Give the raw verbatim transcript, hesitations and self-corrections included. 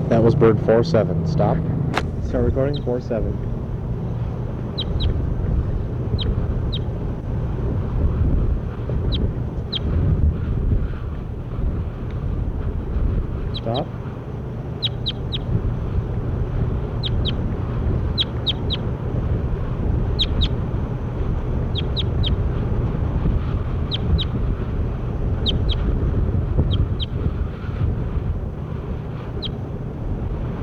That was bird four seven. Stop. Start recording. four seven.